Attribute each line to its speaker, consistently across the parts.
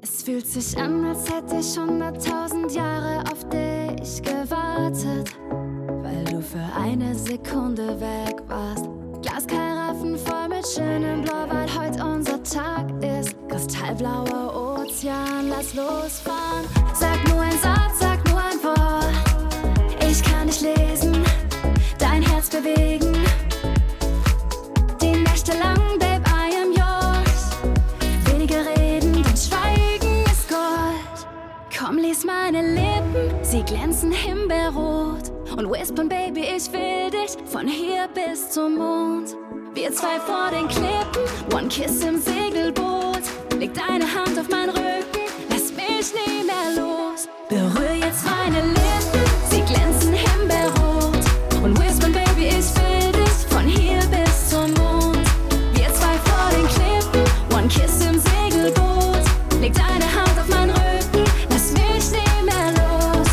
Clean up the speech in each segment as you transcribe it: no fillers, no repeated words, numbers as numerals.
Speaker 1: Es fühlt sich an, als hätte ich 100.000 Jahre auf dich gewartet, weil du für eine Sekunde weg warst. Glaskaraffen voll mit schönem Blau, weil heute unser Tag ist. Kristallblauer Ozean, lass losfahren. Sag nur ein Satz, sag nur ein Wort. Ich kann dich lesen, dein Herz bewegen. Die Nächte lang, Babe, I am yours. Weniger reden, denn Schweigen ist Gold. Komm, lies meine Lippen, sie glänzen himbeerrot. Und whispern, Baby, ich will dich von hier bis zum Mond. Wir zwei vor den Klippen, one kiss im Segelboot. Leg deine Hand auf meinen Rücken, lass mich nie mehr los. Berühr jetzt meine Lippen, sie glänzen himbeerrot. Und whispern, Baby, ich will dich von hier bis zum Mond. Wir zwei vor den Klippen, one kiss im Segelboot. Leg deine Hand auf meinen Rücken, lass mich nie mehr los.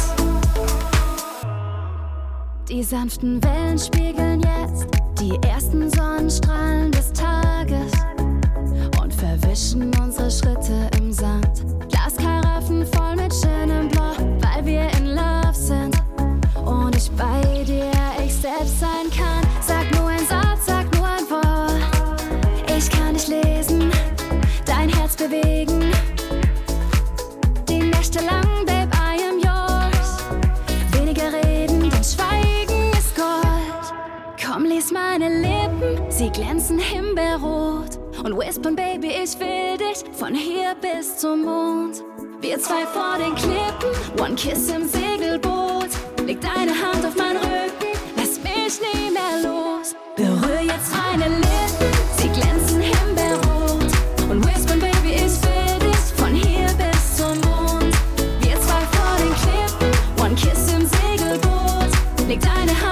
Speaker 1: Die sanften Wellen spiegeln jetzt die ersten Sonnenstrahlen des Tages und verwischen unsere Schritte im Sand. Glaskaraffen voll mit schönem Blau, weil wir in Love sind und ich bei dir ich selbst sein kann. Sag nur ein Satz, sag nur ein Wort. Ich kann dich lesen, dein Herz bewegen. Die Nächte lang, Babe, I am yours. Weniger reden, denn Schweigen ist Gold. Komm, lies meine Lippen, sie glänzen himbeerrot. Und whispern, Baby, ich will dich von hier bis zum Mond. Wir zwei vor den Klippen, one kiss im Segelboot. Leg deine Hand auf meinen Rücken, lass mich nie mehr los. Berühr jetzt meine Lippen, sie glänzen himbeerrot. Und whispern, Baby, ich will dich von hier bis zum Mond. Wir zwei vor den Klippen, one kiss im Segelboot. Leg deine Hand